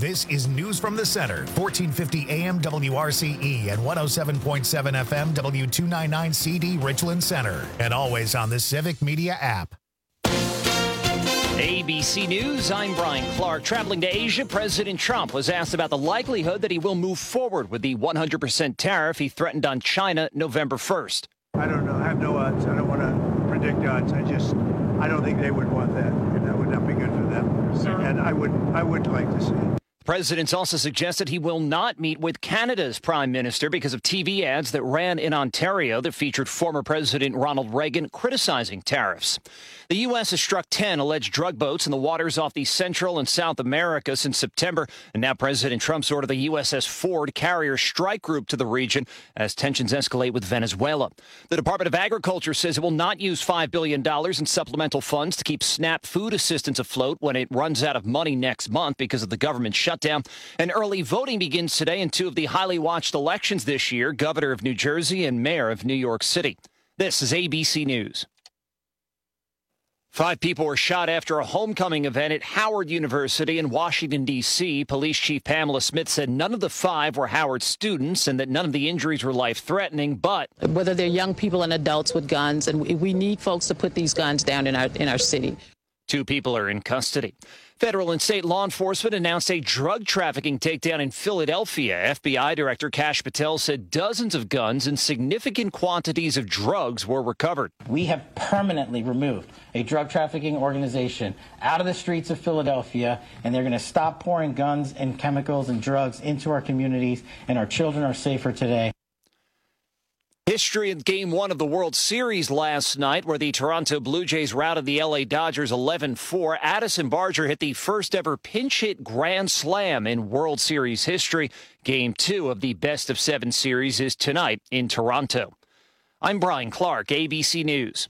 This is News from the Center, 1450 AM WRCE and 107.7 FM W299 CD Richland Center, and always on the Civic Media app. ABC News, I'm Brian Clark. Traveling to Asia, President Trump was asked about the likelihood that he will move forward with the 100% tariff he threatened on China November 1st. I don't know. I have no odds. I don't want to predict odds. I don't think they would want that, and that would not be good for them. And I would like to see it. The president's also suggested he will not meet with Canada's prime minister because of TV ads that ran in Ontario that featured former President Ronald Reagan criticizing tariffs. The U.S. has struck 10 alleged drug boats in the waters off the Central and South America since September, and now President Trump's ordered the USS Ford carrier strike group to the region as tensions escalate with Venezuela. The Department of Agriculture says it will not use $5 billion in supplemental funds to keep SNAP food assistance afloat when it runs out of money next month because of the government shutdown. And early voting begins today in two of the highly watched elections this year, Governor of New Jersey and Mayor of New York City. This is ABC News. 5 people were shot after a homecoming event at Howard University in Washington, D.C. Police Chief Pamela Smith said none of the 5 were Howard students and that none of the injuries were life-threatening, but whether they're young people and adults with guns, and we need folks to put these guns down in our city. 2 people are in custody. Federal and state law enforcement announced a drug trafficking takedown in Philadelphia. FBI Director Kash Patel said dozens of guns and significant quantities of drugs were recovered. We have permanently removed a drug trafficking organization out of the streets of Philadelphia, and they're going to stop pouring guns and chemicals and drugs into our communities, and our children are safer today. History in Game 1 of the World Series last night, where the Toronto Blue Jays routed the LA Dodgers 11-4. Addison Barger hit the first-ever pinch-hit grand slam in World Series history. Game 2 of the best-of-7 series is tonight in Toronto. I'm Brian Clark, ABC News.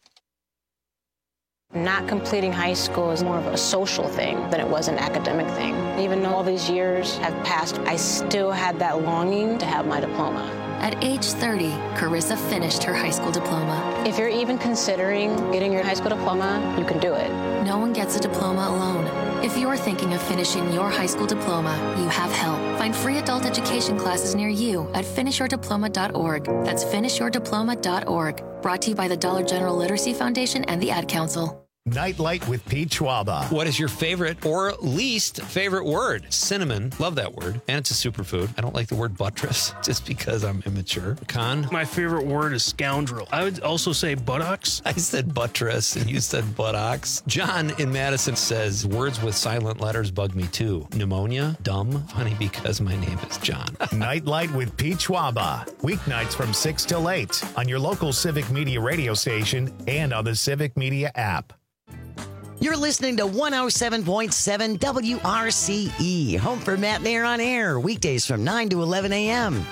Not completing high school is more of a social thing than it was an academic thing. Even though all these years have passed, I still had that longing to have my diploma. At age 30, Carissa finished her high school diploma. If you're even considering getting your high school diploma, you can do it. No one gets a diploma alone. If you're thinking of finishing your high school diploma, you have help. Find free adult education classes near you at finishyourdiploma.org. That's finishyourdiploma.org. Brought to you by the Dollar General Literacy Foundation and the Ad Council. Nightlight with Pete Schwaba. What is your favorite or least favorite word? Cinnamon. Love that word. And it's a superfood. I don't like the word buttress just because I'm immature. Con? My favorite word is scoundrel. I would also say buttocks. I said buttress and you said buttocks. John in Madison says words with silent letters bug me too. Pneumonia? Dumb? Funny because my name is John. Nightlight with Pete Schwaba. Weeknights from 6 till 8 on your local Civic Media radio station and on the Civic Media app. You're listening to 107.7 WRCE, home for Matt and Air on Air, weekdays from 9 to 11 a.m.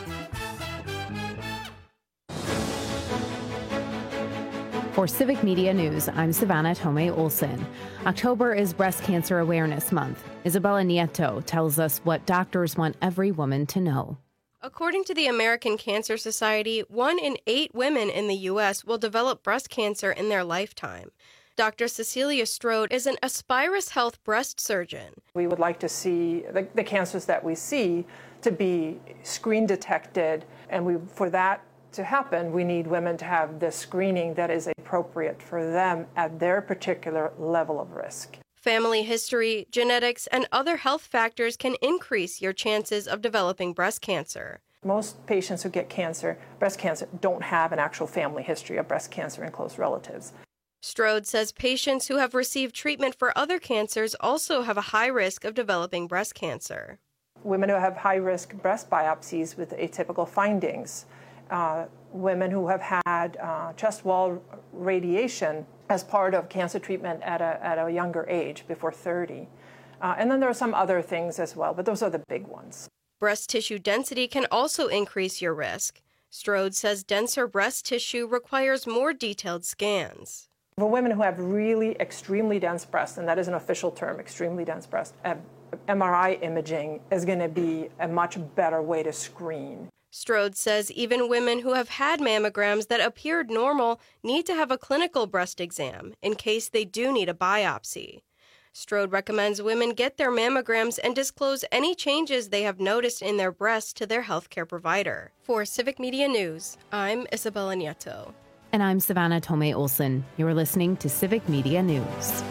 For Civic Media News, I'm Savannah Tomei Olson. October is Breast Cancer Awareness Month. Isabella Nieto tells us what doctors want every woman to know. According to the American Cancer Society, 1 in 8 women in the U.S. will develop breast cancer in their lifetime. Dr. Cecilia Strode is an Aspirus Health breast surgeon. We would like to see the cancers that we see to be screen detected, and for that to happen, we need women to have the screening that is appropriate for them at their particular level of risk. Family history, genetics, and other health factors can increase your chances of developing breast cancer. Most patients who get breast cancer, don't have an actual family history of breast cancer in close relatives. Strode says patients who have received treatment for other cancers also have a high risk of developing breast cancer. Women who have high-risk breast biopsies with atypical findings, women who have had chest wall radiation as part of cancer treatment at a younger age, before 30. And then there are some other things as well, but those are the big ones. Breast tissue density can also increase your risk. Strode says denser breast tissue requires more detailed scans. For women who have really extremely dense breasts, and that is an official term, extremely dense breast, MRI imaging is going to be a much better way to screen. Strode says even women who have had mammograms that appeared normal need to have a clinical breast exam in case they do need a biopsy. Strode recommends women get their mammograms and disclose any changes they have noticed in their breasts to their healthcare provider. For Civic Media News, I'm Isabella Nieto. And I'm Savannah Tomei Olson. You're listening to Civic Media News.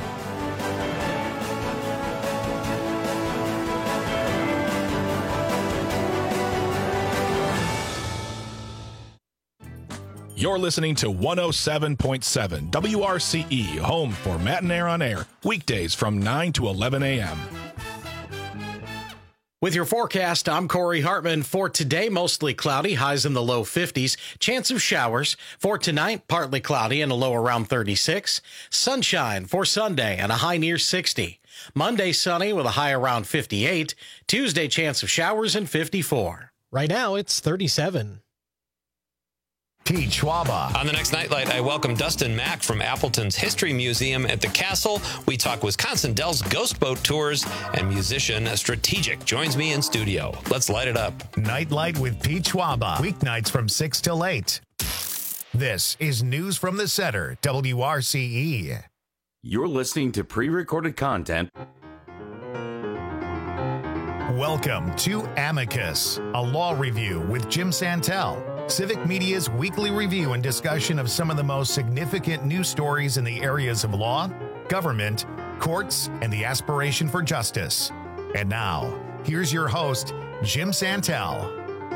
You're listening to 107.7 WRCE, home for Matt and Air on Air, weekdays from 9 to 11 a.m. With your forecast, I'm Corey Hartman. For today, mostly cloudy, highs in the low 50s. Chance of showers. For tonight, partly cloudy and a low around 36. Sunshine for Sunday and a high near 60. Monday, sunny with a high around 58. Tuesday, chance of showers and 54. Right now, it's 37. Pete Schwaba. On the next Nightlight, I welcome Dustin Mack from Appleton's History Museum at the Castle. We talk Wisconsin Dells Ghost Boat Tours, and musician Strategic joins me in studio. Let's light it up. Nightlight with Pete Schwaba. Weeknights from 6 till 8. This is News from the Center, WRCE. You're listening to pre-recorded content. Welcome to Amicus, a law review with Jim Santel. Civic Media's weekly review and discussion of some of the most significant news stories in the areas of law, government, courts, and the aspiration for justice. And now, here's your host, Jim Santel.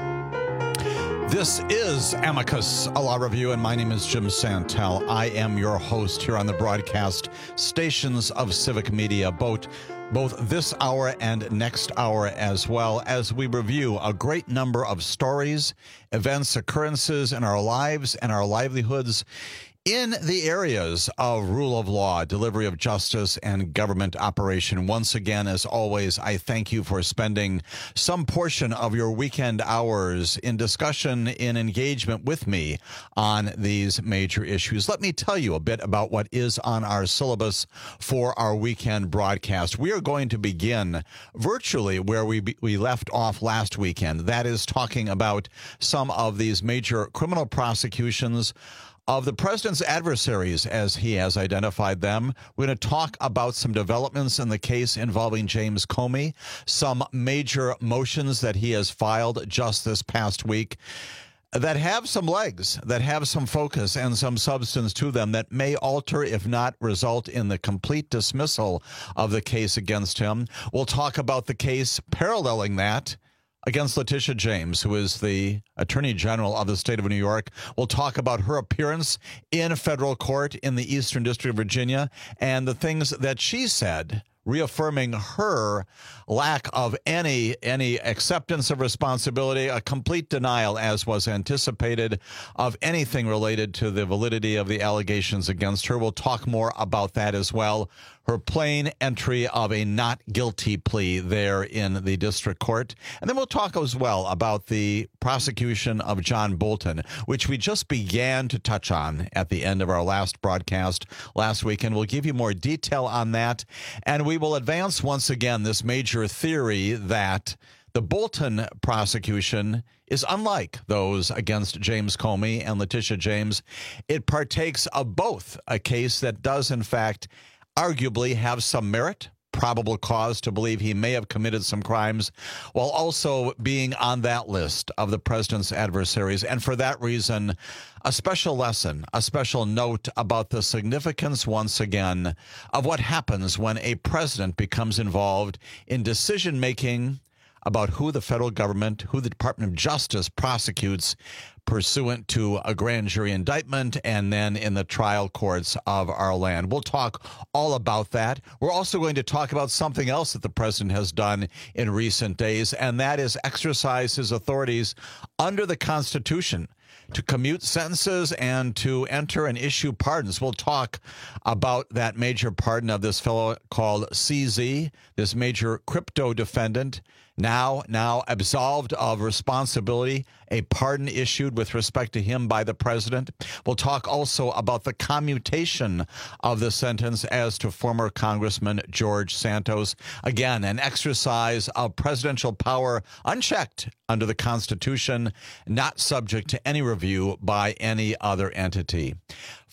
This is Amicus, a law review, and my name is Jim Santel. I am your host here on the broadcast stations of Civic Media, both this hour and next hour, as well as we review a great number of stories, events, occurrences in our lives and our livelihoods in the areas of rule of law, delivery of justice, and government operation. Once again, as always, I thank you for spending some portion of your weekend hours in discussion, in engagement with me on these major issues. Let me tell you a bit about what is on our syllabus for our weekend broadcast. We are going to begin virtually where we left off last weekend. That is talking about some of these major criminal prosecutions of the president's adversaries, as he has identified them. We're going to talk about some developments in the case involving James Comey, some major motions that he has filed just this past week that have some legs, that have some focus and some substance to them that may alter, if not result in the complete dismissal of the case against him. We'll talk about the case paralleling that against Letitia James, who is the Attorney General of the state of New York. We'll talk about her appearance in federal court in the Eastern District of Virginia and the things that she said, reaffirming her lack of any acceptance of responsibility, a complete denial, as was anticipated, of anything related to the validity of the allegations against her. We'll talk more about that as well. Her plain entry of a not guilty plea there in the district court. And then we'll talk as well about the prosecution of John Bolton, which we just began to touch on at the end of our last broadcast last week. And we'll give you more detail on that. And we will advance once again this major theory that the Bolton prosecution is unlike those against James Comey and Letitia James. It partakes of both a case that does, in fact, arguably have some merit, probable cause to believe he may have committed some crimes, while also being on that list of the president's adversaries. And for that reason, a special lesson, a special note about the significance, once again, of what happens when a president becomes involved in decision-making about who the federal government, who the Department of Justice prosecutes pursuant to a grand jury indictment and then in the trial courts of our land. We'll talk all about that. We're also going to talk about something else that the president has done in recent days, and that is exercise his authorities under the Constitution to commute sentences and to enter and issue pardons. We'll talk about that major pardon of this fellow called CZ, this major crypto defendant, now absolved of responsibility, a pardon issued with respect to him by the president. We'll talk also about the commutation of the sentence as to former Congressman George Santos. Again, an exercise of presidential power unchecked under the Constitution, not subject to any review by any other entity.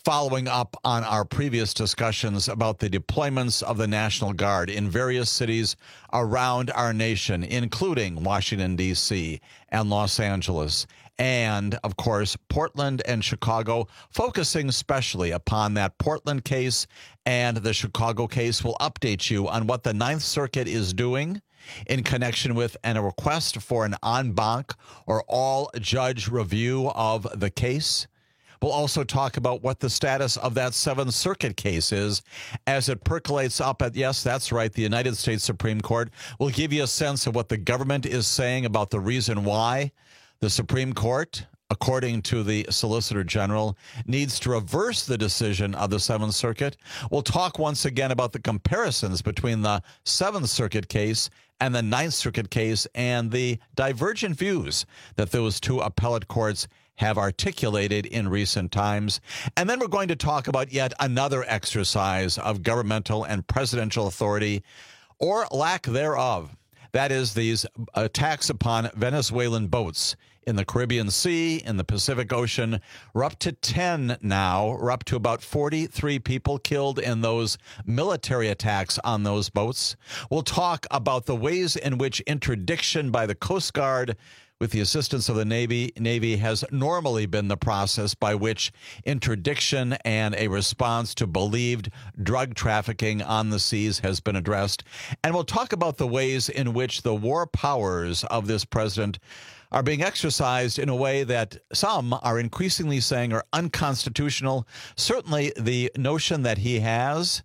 following up on our previous discussions about the deployments of the National Guard in various cities around our nation, including Washington, D.C. and Los Angeles, and, of course, Portland and Chicago, focusing especially upon that Portland case and the Chicago case. We'll update you on what the Ninth Circuit is doing in connection with a request for an en banc or all-judge review of the case. We'll also talk about what the status of that Seventh Circuit case is as it percolates up at, yes, that's right, the United States Supreme Court. We'll give you a sense of what the government is saying about the reason why the Supreme Court, according to the Solicitor General, needs to reverse the decision of the Seventh Circuit. We'll talk once again about the comparisons between the Seventh Circuit case and the Ninth Circuit case and the divergent views that those two appellate courts have articulated in recent times. And then we're going to talk about yet another exercise of governmental and presidential authority, or lack thereof. That is these attacks upon Venezuelan boats in the Caribbean Sea, in the Pacific Ocean. We're up to 10 now. We're up to about 43 people killed in those military attacks on those boats. We'll talk about the ways in which interdiction by the Coast Guard, with the assistance of the Navy has normally been the process by which interdiction and a response to believed drug trafficking on the seas has been addressed. And we'll talk about the ways in which the war powers of this president are being exercised in a way that some are increasingly saying are unconstitutional. Certainly the notion that he has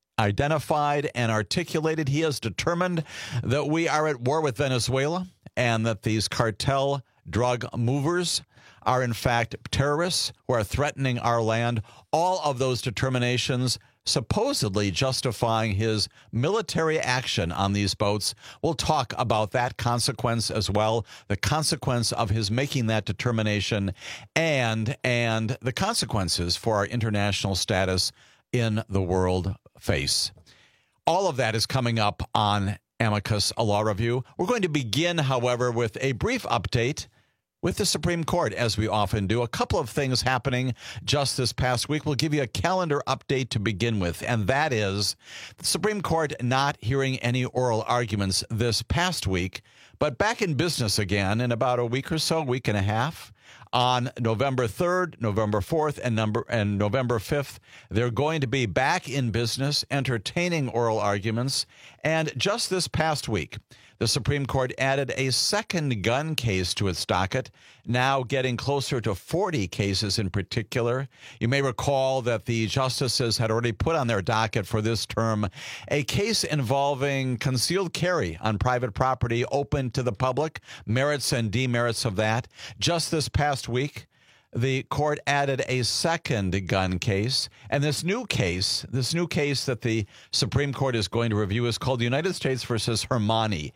identified and articulated, he has determined that we are at war with Venezuela and that these cartel drug movers are in fact terrorists who are threatening our land. All of those determinations supposedly justifying his military action on these boats. We'll talk about that consequence as well, the consequence of his making that determination, and the consequences for our international status in the world face. All of that is coming up on Amicus, a Law Review. We're going to begin, however, with a brief update with the Supreme Court, as we often do. A couple of things happening just this past week. We'll give you a calendar update to begin with, and that is the Supreme Court not hearing any oral arguments this past week, but back in business again in about a week or so, week and a half. On November 3rd, November 4th, and November 5th, they're going to be back in business, entertaining oral arguments. And just this past week, the Supreme Court added a second gun case to its docket, now getting closer to 40 cases in particular. You may recall that the justices had already put on their docket for this term a case involving concealed carry on private property open to the public, merits and demerits of that. Just this past week, the court added a second gun case, and this new case that the Supreme Court is going to review is called the United States versus Hermani,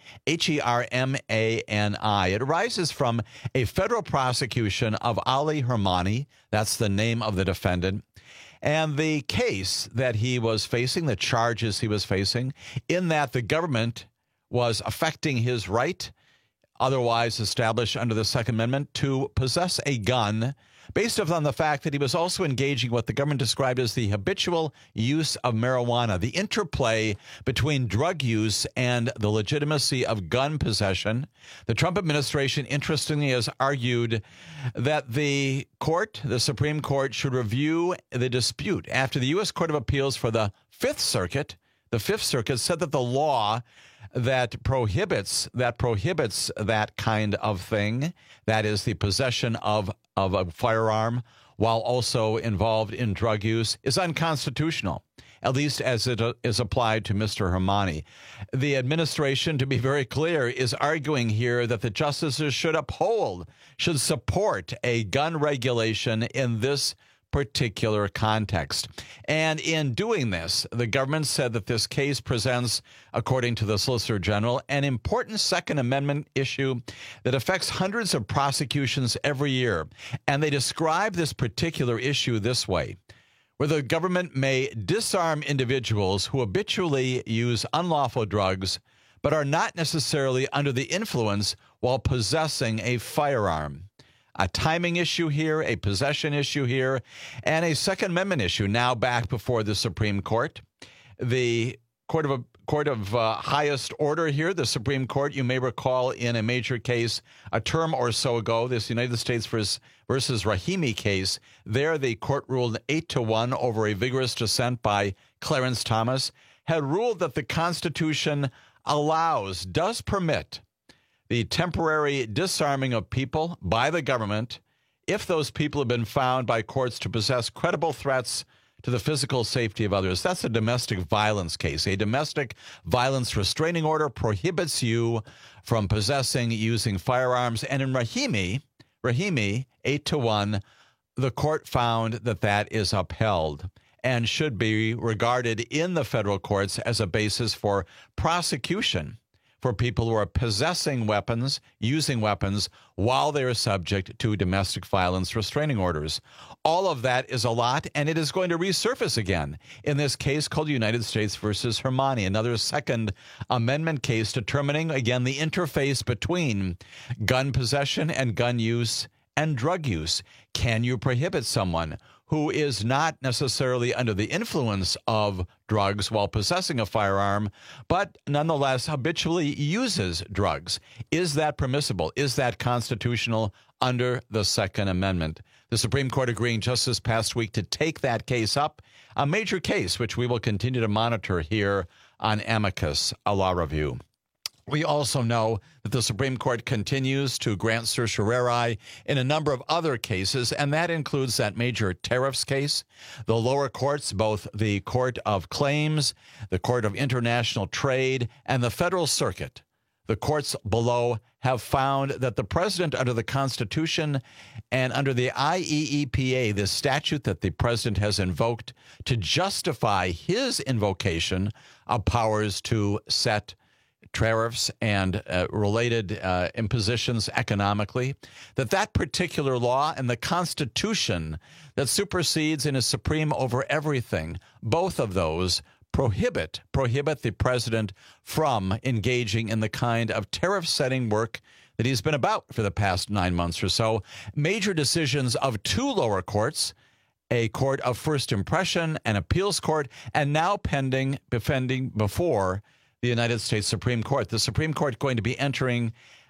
Hermani. It arises from a federal prosecution of Ali Hermani. That's the name of the defendant. And the case that he was facing, the charges he was facing, in that the government was affecting his right, otherwise established under the Second Amendment, to possess a gun based upon the fact that he was also engaging what the government described as the habitual use of marijuana, the interplay between drug use and the legitimacy of gun possession. The Trump administration, interestingly, has argued that the Supreme Court, should review the dispute after the U.S. Court of Appeals for the Fifth Circuit said that the law that prohibits that kind of thing, that is the possession of a firearm while also involved in drug use, is unconstitutional, at least as it is applied to Mr. Hermani. The administration, to be very clear, is arguing here that the justices should support a gun regulation in this particular context. And in doing this, the government said that this case presents, according to the Solicitor General, an important Second Amendment issue that affects hundreds of prosecutions every year. And they describe this particular issue this way: where the government may disarm individuals who habitually use unlawful drugs but are not necessarily under the influence while possessing a firearm. a timing issue here, a possession issue here, and a Second Amendment issue now back before the Supreme Court. The Court of highest order here, the Supreme Court, you may recall in a major case a term or so ago, this United States versus Rahimi case, there the court ruled 8-1 over a vigorous dissent by Clarence Thomas, had ruled that the Constitution does permit the temporary disarming of people by the government if those people have been found by courts to possess credible threats to the physical safety of others. That's a domestic violence case. A domestic violence restraining order prohibits you from possessing, using firearms. And in Rahimi, 8-1, the court found that is upheld and should be regarded in the federal courts as a basis for prosecution for people who are possessing weapons, using weapons, while they are subject to domestic violence restraining orders. All of that is a lot, and it is going to resurface again in this case called United States versus Hermani, another Second Amendment case determining, again, the interface between gun possession and gun use and drug use. Can you prohibit someone who is not necessarily under the influence of drugs while possessing a firearm, but nonetheless habitually uses drugs? Is that permissible? Is that constitutional under the Second Amendment? The Supreme Court agreeing just this past week to take that case up, a major case which we will continue to monitor here on Amicus, a law review. We also know that the Supreme Court continues to grant certiorari in a number of other cases, and that includes that major tariffs case. The lower courts, both the Court of Claims, the Court of International Trade, and the Federal Circuit, the courts below have found that the president under the Constitution and under the IEEPA, the statute that the president has invoked to justify his invocation of powers to set tariffs and related impositions economically, that particular law and the Constitution that supersedes and is supreme over everything, both of those prohibit the president from engaging in the kind of tariff-setting work that he's been about for the past 9 months or so. Major decisions of two lower courts, a court of first impression, an appeals court, and now pending before the United States Supreme Court. The Supreme Court going to be entering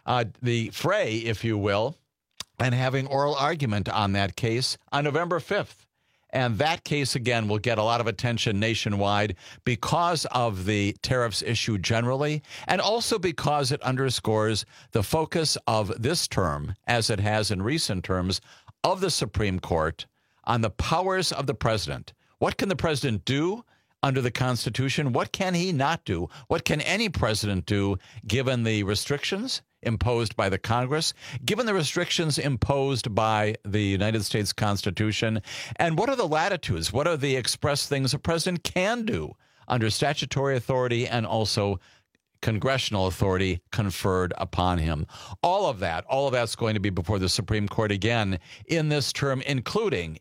the fray, if you will, and having oral argument on that case on November 5th. And that case, again, will get a lot of attention nationwide because of the tariffs issue generally, and also because it underscores the focus of this term, as it has in recent terms, of the Supreme Court on the powers of the president. What can the president do under the Constitution? What can he not do? What can any president do given the restrictions imposed by the Congress, given the restrictions imposed by the United States Constitution? And what are the latitudes? What are the express things a president can do under statutory authority and also congressional authority conferred upon him? All of that's going to be before the Supreme Court again in this term, including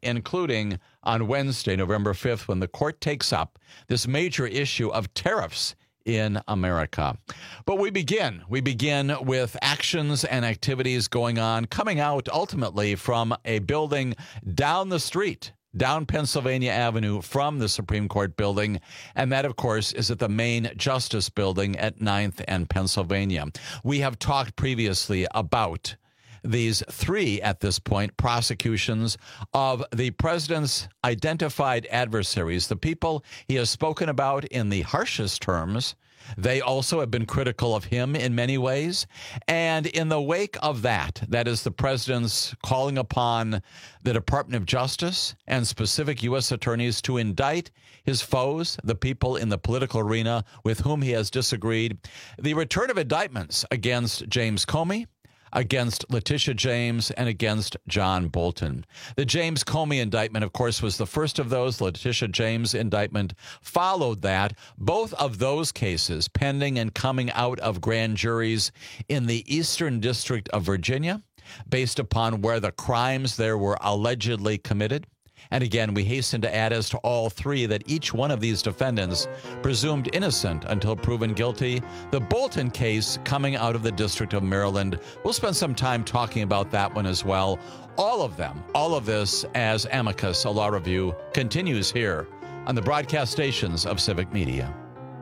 on Wednesday, November 5th, when the court takes up this major issue of tariffs in America. But we begin with actions and activities coming out ultimately from a building down the street, down Pennsylvania Avenue from the Supreme Court building, and that, of course, is at the main Justice Building at 9th and Pennsylvania. We have talked previously about these three, at this point, prosecutions of the president's identified adversaries, the people he has spoken about in the harshest terms. They also have been critical of him in many ways. And in the wake of that is the president's calling upon the Department of Justice and specific U.S. attorneys to indict his foes, the people in the political arena with whom he has disagreed. The return of indictments against James Comey, against Letitia James, and against John Bolton. The James Comey indictment, of course, was the first of those. The Letitia James indictment followed that. Both of those cases pending and coming out of grand juries in the Eastern District of Virginia, based upon where the crimes there were allegedly committed. And again, we hasten to add as to all three that each one of these defendants presumed innocent until proven guilty. The Bolton case coming out of the District of Maryland. We'll spend some time talking about that one as well. All of them, all of this as Amicus, a law review, continues here on the broadcast stations of Civic Media.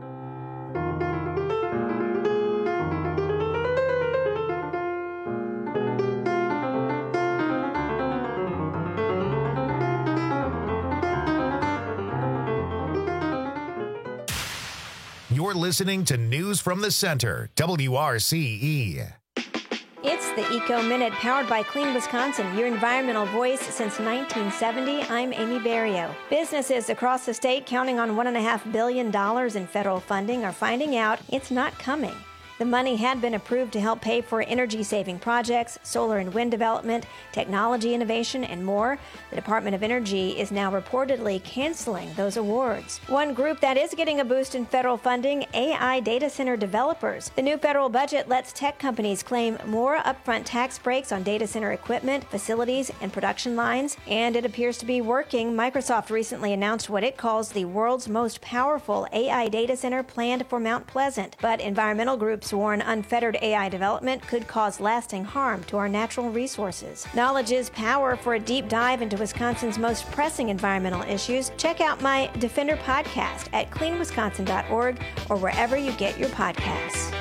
You're listening to News from the Center, WRCE. It's the Eco Minute, powered by Clean Wisconsin, your environmental voice since 1970. I'm Amy Barrio. Businesses across the state counting on $1.5 billion in federal funding are finding out it's not coming. The money had been approved to help pay for energy-saving projects, solar and wind development, technology innovation, and more. The Department of Energy is now reportedly canceling those awards. One group that is getting a boost in federal funding, AI data center developers. The new federal budget lets tech companies claim more upfront tax breaks on data center equipment, facilities, and production lines, and it appears to be working. Microsoft recently announced what it calls the world's most powerful AI data center planned for Mount Pleasant, but environmental groups warn unfettered AI development could cause lasting harm to our natural resources. Knowledge is power. For a deep dive into Wisconsin's most pressing environmental issues, check out my Defender podcast at cleanwisconsin.org or wherever you get your podcasts.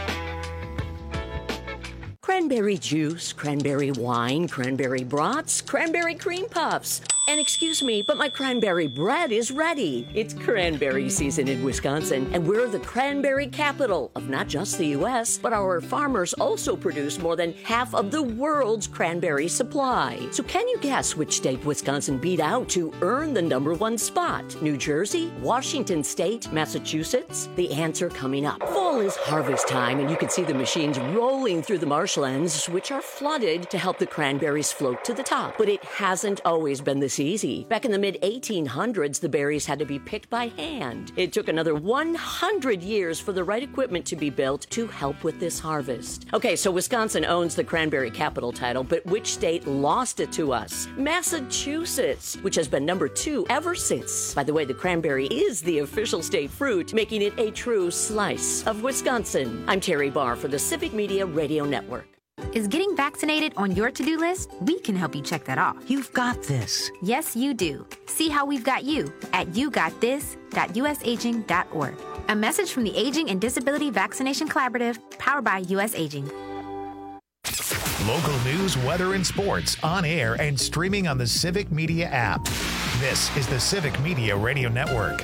Cranberry juice, cranberry wine, cranberry brats, cranberry cream puffs. And excuse me, but my cranberry bread is ready. It's cranberry season in Wisconsin, and we're the cranberry capital of not just the U.S., but our farmers also produce more than half of the world's cranberry supply. So can you guess which state Wisconsin beat out to earn the #1 spot? New Jersey, Washington State, Massachusetts? The answer coming up. Fall is harvest time, and you can see the machines rolling through the marshlands, which are flooded to help the cranberries float to the top. But it hasn't always been this easy. Back in the mid-1800s, the berries had to be picked by hand. It took another 100 years for the right equipment to be built to help with this harvest. Okay, so Wisconsin owns the cranberry capital title, but which state lost it to us? Massachusetts, which has been #2 ever since. By the way, the cranberry is the official state fruit, making it a true slice of Wisconsin. I'm Terry Barr for the Civic Media Radio Network. Is getting vaccinated on your to-do list? We can help you check that off. You've got this. Yes, you do. See how we've got you at yougotthis.usaging.org. A message from the Aging and Disability Vaccination Collaborative, powered by U.S. Aging. Local news, weather, and sports on air and streaming on the Civic Media app. This is the Civic Media Radio Network.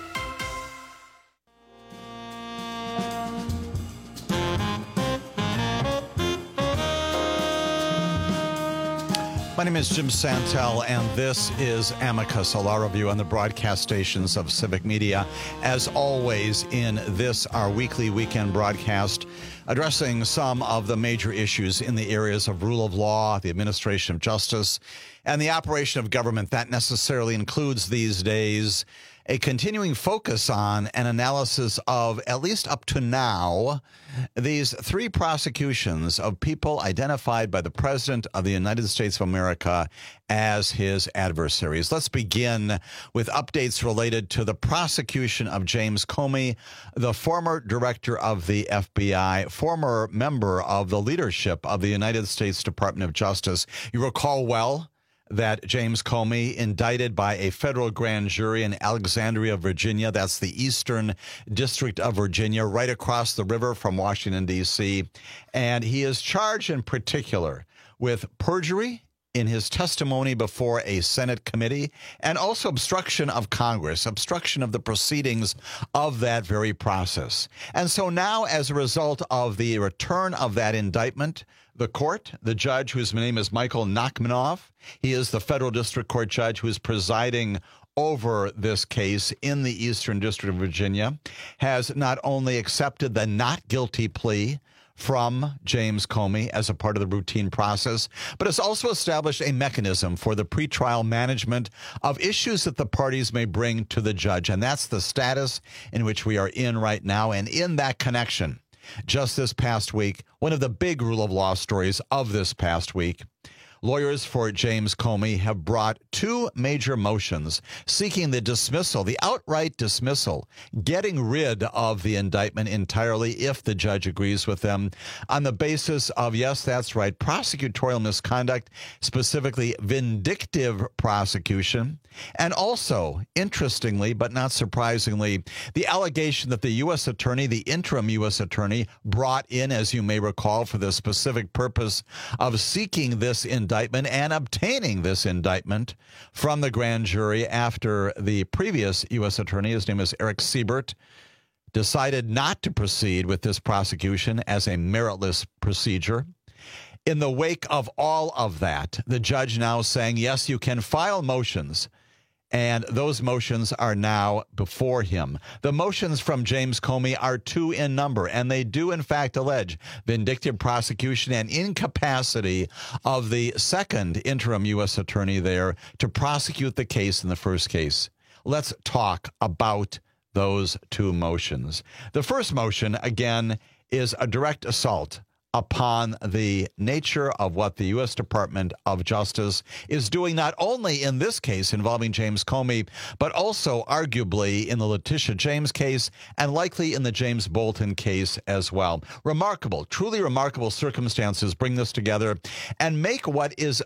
My name is Jim Santel, and this is Amicus, a law review on the broadcast stations of Civic Media. As always, in this, our weekly weekend broadcast, addressing some of the major issues in the areas of rule of law, the administration of justice, and the operation of government. That necessarily includes these days a continuing focus on an analysis of, at least up to now, these 3 prosecutions of people identified by the President of the United States of America as his adversaries. Let's begin with updates related to the prosecution of James Comey, the former director of the FBI, former member of the leadership of the United States Department of Justice. You recall well that James Comey, indicted by a federal grand jury in Alexandria, Virginia, that's the Eastern District of Virginia, right across the river from Washington, D.C., and he is charged in particular with perjury in his testimony before a Senate committee, and also obstruction of Congress, obstruction of the proceedings of that very process. And so now, as a result of the return of that indictment, the court, the judge, whose name is Michael Nachmanoff, he is the federal district court judge who is presiding over this case in the Eastern District of Virginia, has not only accepted the not guilty plea from James Comey as a part of the routine process, but has also established a mechanism for the pretrial management of issues that the parties may bring to the judge. And that's the status in which we are in right now. And in that connection, just this past week, one of the big rule of law stories of this past week Lawyers for James Comey have brought two major motions seeking the dismissal, the outright dismissal, getting rid of the indictment entirely if the judge agrees with them on the basis of, yes, that's right, prosecutorial misconduct, specifically vindictive prosecution, and also, interestingly but not surprisingly, the allegation that the U.S. attorney, the interim U.S. attorney, brought in, as you may recall, for the specific purpose of seeking this indictment and obtaining this indictment from the grand jury after the previous U.S. attorney, his name is Eric Siebert, decided not to proceed with this prosecution as a meritless procedure. In the wake of all of that, the judge now saying, yes, you can file motions, and those motions are now before him. The motions from James Comey are two in number, and they do, in fact, allege vindictive prosecution and incapacity of the second interim U.S. attorney there to prosecute the case in the first case. Let's talk about those two motions. The first motion, again, is a direct assault upon the nature of what the U.S. Department of Justice is doing, not only in this case involving James Comey, but also arguably in the Letitia James case and likely in the James Bolton case as well. Remarkable, truly remarkable circumstances bring this together and make what is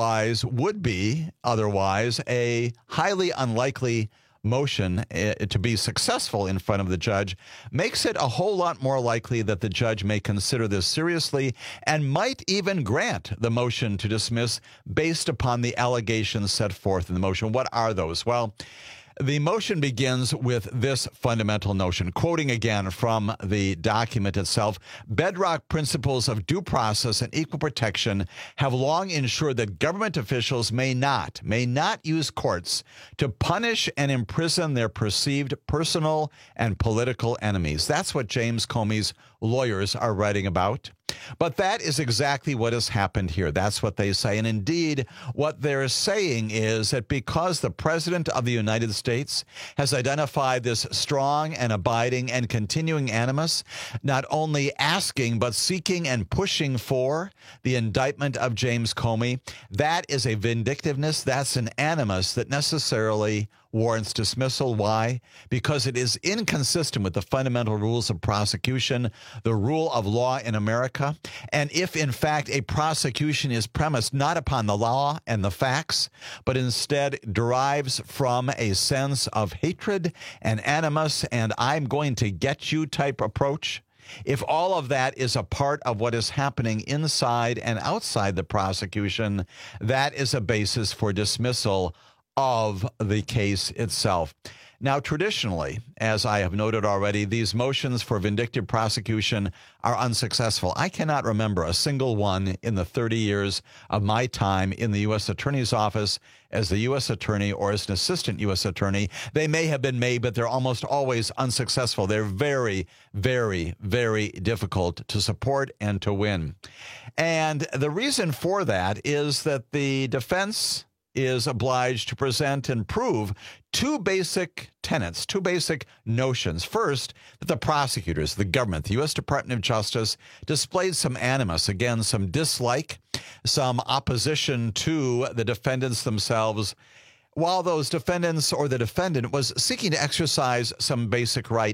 would be otherwise, a highly unlikely motion to be successful in front of the judge, makes it a whole lot more likely that the judge may consider this seriously and might even grant the motion to dismiss based upon the allegations set forth in the motion. What are those? Well, the motion begins with this fundamental notion, quoting again from the document itself: bedrock principles of due process and equal protection have long ensured that government officials may not use courts to punish and imprison their perceived personal and political enemies. That's what James Comey's lawyers are writing about. But that is exactly what has happened here. That's what they say. And indeed, what they're saying is that because the President of the United States has identified this strong and abiding and continuing animus, not only asking but seeking and pushing for the indictment of James Comey, that is a vindictiveness, that's an animus that necessarily warrants dismissal. Why? Because it is inconsistent with the fundamental rules of prosecution, the rule of law in America. And if, in fact, a prosecution is premised not upon the law and the facts, but instead derives from a sense of hatred and animus and I'm going to get you type approach, if all of that is a part of what is happening inside and outside the prosecution, that is a basis for dismissal of the case itself. Now, traditionally, as I have noted already, these motions for vindictive prosecution are unsuccessful. I cannot remember a single one in the 30 years of my time in the U.S. Attorney's Office as the U.S. Attorney or as an assistant U.S. Attorney. They may have been made, but they're almost always unsuccessful. They're very, very, very difficult to support and to win. And the reason for that is that the defense is obliged to present and prove two basic tenets, two basic notions. First, that the prosecutors, the government, the U.S. Department of Justice displayed some animus, again, some dislike, some opposition to the defendants themselves, while those defendants or the defendant was seeking to exercise some basic right.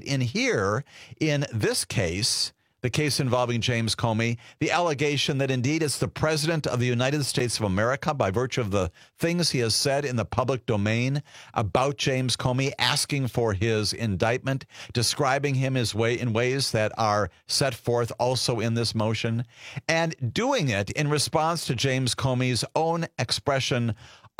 In this case, the case involving James Comey, the allegation that indeed it's the President of the United States of America, by virtue of the things he has said in the public domain about James Comey, asking for his indictment, describing him in ways that are set forth also in this motion, and doing it in response to James Comey's own expression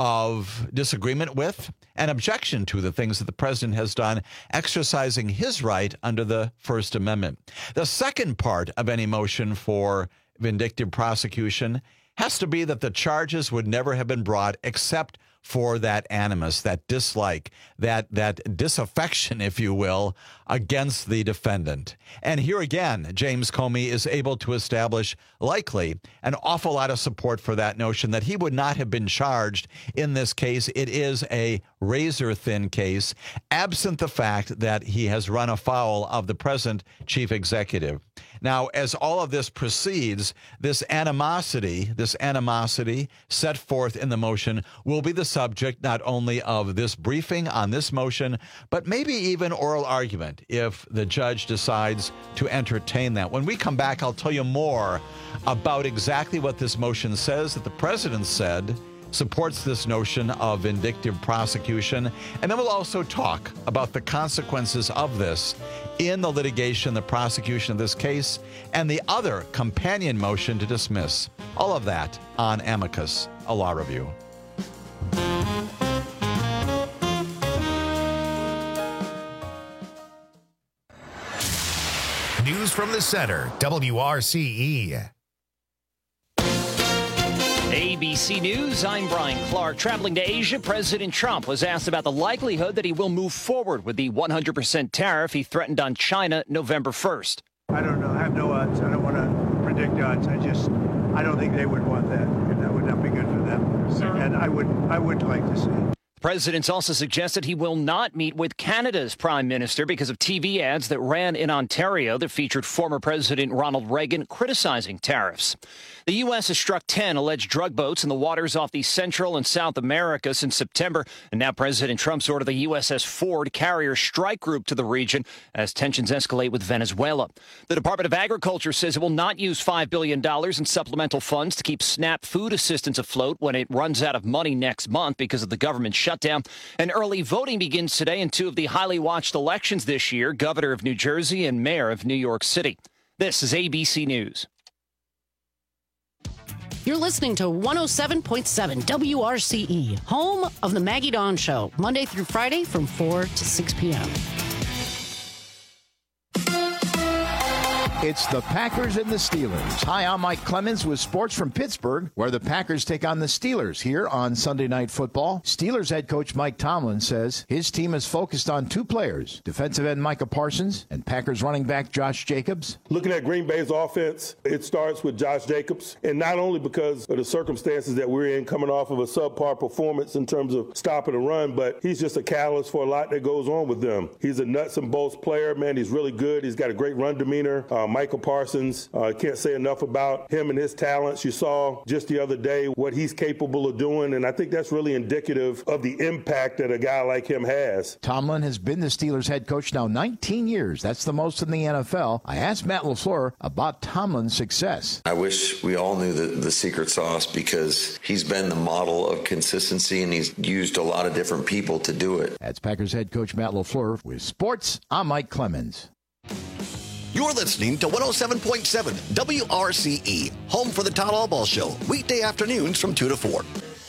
of disagreement with and objection to the things that the president has done, exercising his right under the First Amendment. The second part of any motion for vindictive prosecution has to be that the charges would never have been brought except for that animus, that dislike, that disaffection, if you will, against the defendant. And here again, James Comey is able to establish likely an awful lot of support for that notion that he would not have been charged in this case. It is a razor-thin case, absent the fact that he has run afoul of the present chief executive. Now, as all of this proceeds, this animosity set forth in the motion will be the subject not only of this briefing on this motion, but maybe even oral argument if the judge decides to entertain that. When we come back, I'll tell you more about exactly what this motion says that the president said supports this notion of vindictive prosecution. And then we'll also talk about the consequences of this in the litigation, the prosecution of this case, and the other companion motion to dismiss. All of that on Amicus, a law review. News from the center, WRCE. ABC News, I'm Brian Clark. Traveling to Asia, President Trump was asked about the likelihood that he will move forward with the 100% tariff he threatened on China November 1st. I don't know. I have no odds. I don't want to predict odds. I don't think they would want that, and that would not be good for them. And I would like to see it. The president's also suggested he will not meet with Canada's prime minister because of TV ads that ran in Ontario that featured former President Ronald Reagan criticizing tariffs. The U.S. has struck 10 alleged drug boats in the waters off the Central and South America since September, and now President Trump's ordered the USS Ford carrier strike group to the region as tensions escalate with Venezuela. The Department of Agriculture says it will not use $5 billion in supplemental funds to keep SNAP food assistance afloat when it runs out of money next month because of the government shutdown. And early voting begins today in two of the highly watched elections this year, governor of New Jersey and mayor of New York City. This is ABC News. You're listening to 107.7 WRCE, home of the Maggie Dawn Show, Monday through Friday from 4 to 6 p.m. It's the Packers and the Steelers. Hi, I'm Mike Clemens with sports from Pittsburgh, where the Packers take on the Steelers here on Sunday Night Football. Steelers head coach Mike Tomlin says his team is focused on two players, defensive end Micah Parsons and Packers running back Josh Jacobs. Looking at Green Bay's offense, it starts with Josh Jacobs, and not only because of the circumstances that we're in coming off of a subpar performance in terms of stopping the run, but he's just a catalyst for a lot that goes on with them. He's a nuts and bolts player, man. He's really good. He's got a great run demeanor. Michael Parsons, can't say enough about him and his talents. You saw just the other day what he's capable of doing, and I think that's really indicative of the impact that a guy like him has. Tomlin has been the Steelers head coach now 19 years. That's the most in the NFL. I asked Matt LaFleur about Tomlin's success. I wish we all knew the secret sauce because he's been the model of consistency and he's used a lot of different people to do it. That's Packers head coach Matt LaFleur. With sports, I'm Mike Clemens. You're listening to 107.7 WRCE, home for the Todd Albaugh Show, weekday afternoons from 2 to 4.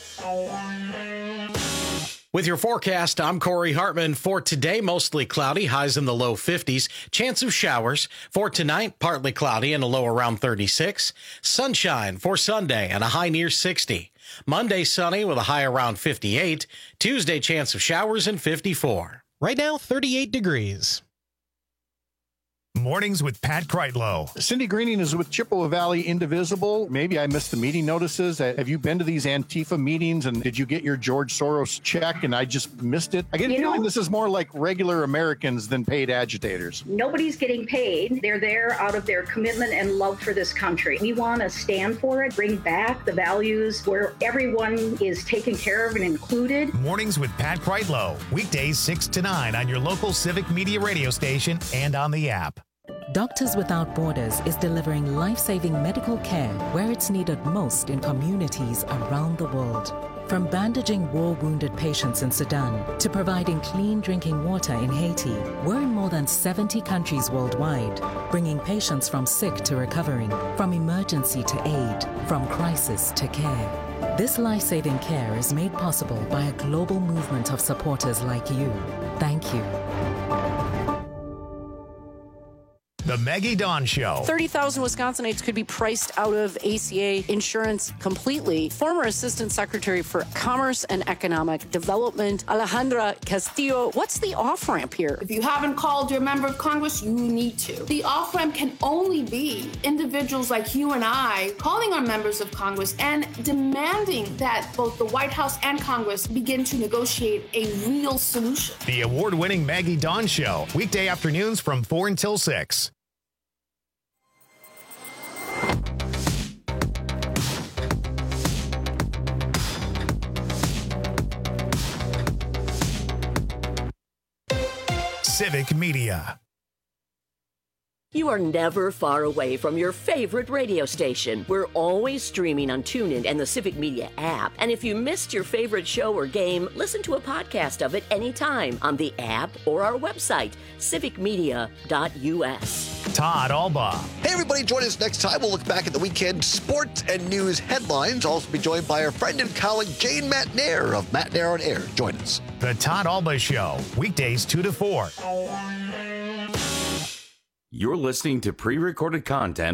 With your forecast, I'm Corey Hartman. For today, mostly cloudy, highs in the low 50s. Chance of showers. For tonight, partly cloudy and a low around 36. Sunshine for Sunday and a high near 60. Monday, sunny with a high around 58. Tuesday, chance of showers and 54. Right now, 38 degrees. Mornings with Pat Kreitlow. Cindy Greening is with Chippewa Valley Indivisible. Maybe I missed the meeting notices. Have you been to these Antifa meetings, and did you get your George Soros check and I just missed it? I get a feeling this is more like regular Americans than paid agitators. Nobody's getting paid. They're there out of their commitment and love for this country. We want to stand for it, bring back the values where everyone is taken care of and included. Mornings with Pat Kreitlow. Weekdays 6 to 9 on your local Civic Media radio station and on the app. Doctors Without Borders is delivering life-saving medical care where it's needed most in communities around the world. From bandaging war-wounded patients in Sudan to providing clean drinking water in Haiti, we're in more than 70 countries worldwide, bringing patients from sick to recovering, from emergency to aid, from crisis to care. This life-saving care is made possible by a global movement of supporters like you. Thank you. The Maggie Dawn Show. 30,000 Wisconsinites could be priced out of ACA insurance completely. Former Assistant Secretary for Commerce and Economic Development, Alejandra Castillo, what's the off-ramp here? If you haven't called your member of Congress, you need to. The off-ramp can only be individuals like you and I calling our members of Congress and demanding that both the White House and Congress begin to negotiate a real solution. The award-winning Maggie Dawn Show, weekday afternoons from 4 until 6. Civic Media. You are never far away from your favorite radio station. We're always streaming on TuneIn and the Civic Media app. And if you missed your favorite show or game, listen to a podcast of it anytime on the app or our website, civicmedia.us. Todd Alba. Hey, everybody, join us next time. We'll look back at the weekend sports and news headlines. Also be joined by our friend and colleague, Jane Matnair of Matnair on Air. Join us. The Todd Alba Show, weekdays 2 to 4. You're listening to pre-recorded content.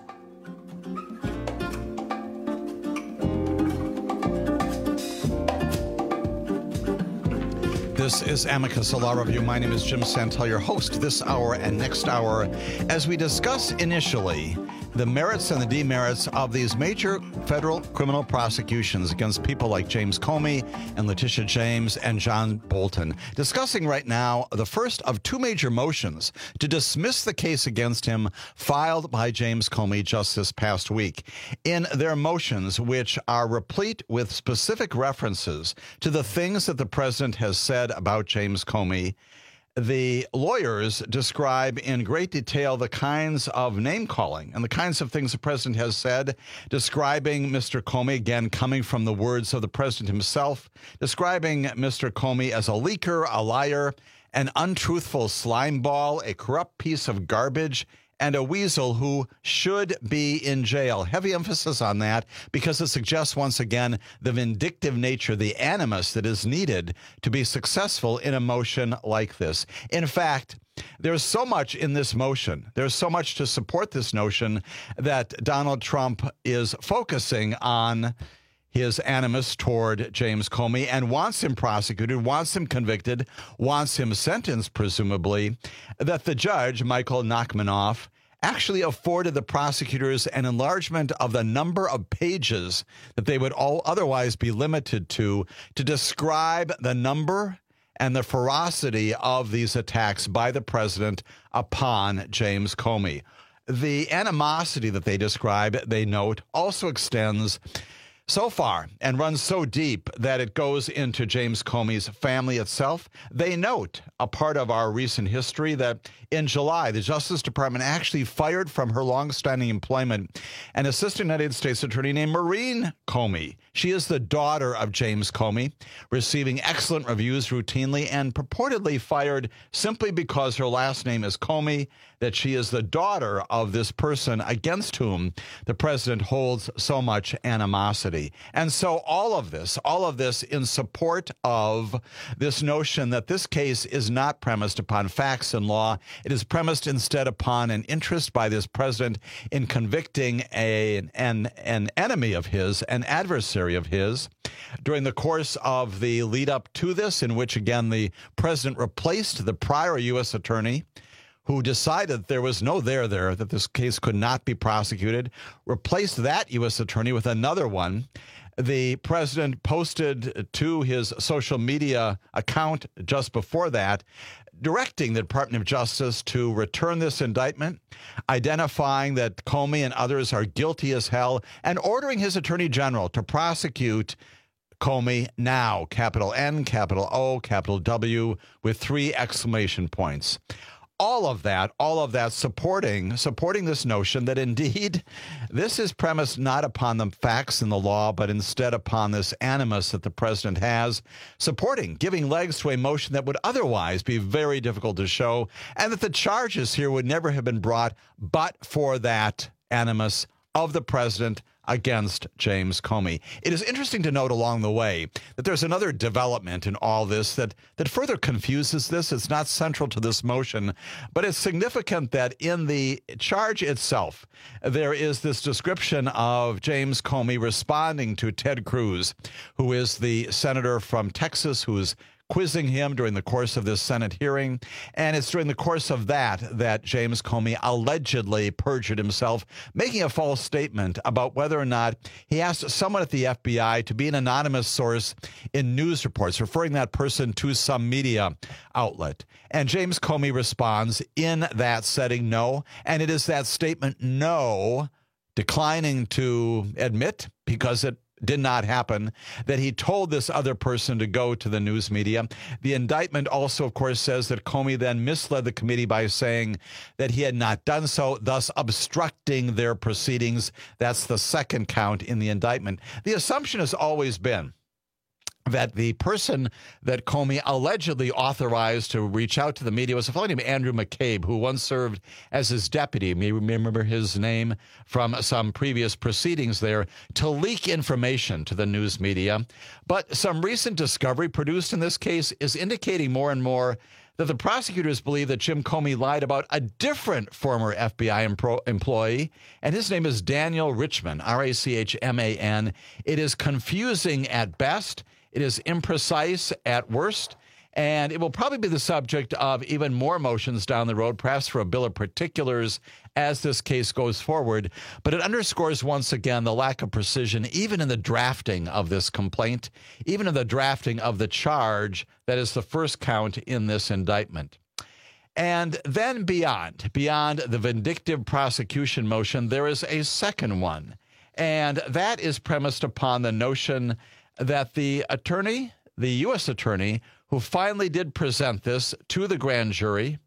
This is Amicus, a law review. My name is Jim Santel, your host this hour and next hour, as we discuss initially the merits and the demerits of these major federal criminal prosecutions against people like James Comey and Letitia James and John Bolton. Discussing right now the first of two major motions to dismiss the case against him filed by James Comey just this past week. In their motions, which are replete with specific references to the things that the president has said about James Comey, the lawyers describe in great detail the kinds of name-calling and the kinds of things the president has said, describing Mr. Comey, again, coming from the words of the president himself, describing Mr. Comey as a leaker, a liar, an untruthful slimeball, a corrupt piece of garbage, and a weasel who should be in jail. Heavy emphasis on that because it suggests, once again, the vindictive nature, the animus that is needed to be successful in a motion like this. In fact, there's so much in this motion, there's so much to support this notion that Donald Trump is focusing on his animus toward James Comey and wants him prosecuted, wants him convicted, wants him sentenced, presumably, that the judge, Michael Nachmanoff, actually afforded the prosecutors an enlargement of the number of pages that they would all otherwise be limited to describe the number and the ferocity of these attacks by the president upon James Comey. The animosity that they describe, they note, also extends so far and runs so deep that it goes into James Comey's family itself. They note, a part of our recent history, that in July, the Justice Department actually fired from her longstanding employment an assistant United States attorney named Maureen Comey. She is the daughter of James Comey, receiving excellent reviews routinely and purportedly fired simply because her last name is Comey, that she is the daughter of this person against whom the president holds so much animosity. And so all of this in support of this notion that this case is not premised upon facts and law. It is premised instead upon an interest by this president in convicting an enemy of his, an adversary of his, during the course of the lead up to this, in which, again, the president replaced the prior U.S. attorney who decided there was no there, that this case could not be prosecuted, replaced that U.S. attorney with another one. The president posted to his social media account just before that, directing the Department of Justice to return this indictment, identifying that Comey and others are guilty as hell, and ordering his attorney general to prosecute Comey now, capital N, capital O, capital W, with 3 exclamation points. All of that supporting this notion that indeed this is premised not upon the facts and the law, but instead upon this animus that the president has, giving legs to a motion that would otherwise be very difficult to show, and that the charges here would never have been brought but for that animus of the president against James Comey. It is interesting to note along the way that there's another development in all this that further confuses this. It's not central to this motion, but it's significant that in the charge itself, there is this description of James Comey responding to Ted Cruz, who is the senator from Texas who is quizzing him during the course of this Senate hearing. And it's during the course of that James Comey allegedly perjured himself, making a false statement about whether or not he asked someone at the FBI to be an anonymous source in news reports, referring that person to some media outlet. And James Comey responds in that setting, no. And it is that statement, no, declining to admit, because it did not happen, that he told this other person to go to the news media. The indictment also, of course, says that Comey then misled the committee by saying that he had not done so, thus obstructing their proceedings. That's the second count in the indictment. The assumption has always been that the person that Comey allegedly authorized to reach out to the media was a fellow named Andrew McCabe, who once served as his deputy. You may remember his name from some previous proceedings there, to leak information to the news media. But some recent discovery produced in this case is indicating more and more that the prosecutors believe that Jim Comey lied about a different former FBI employee, and his name is Daniel Richman, Rachman. It is confusing at best. It is imprecise at worst, and it will probably be the subject of even more motions down the road, perhaps for a bill of particulars as this case goes forward. But it underscores once again the lack of precision, even in the drafting of this complaint, even in the drafting of the charge that is the first count in this indictment. And then beyond the vindictive prosecution motion, there is a second one, and that is premised upon the notion that the attorney, the U.S. attorney, who finally did present this to the grand jury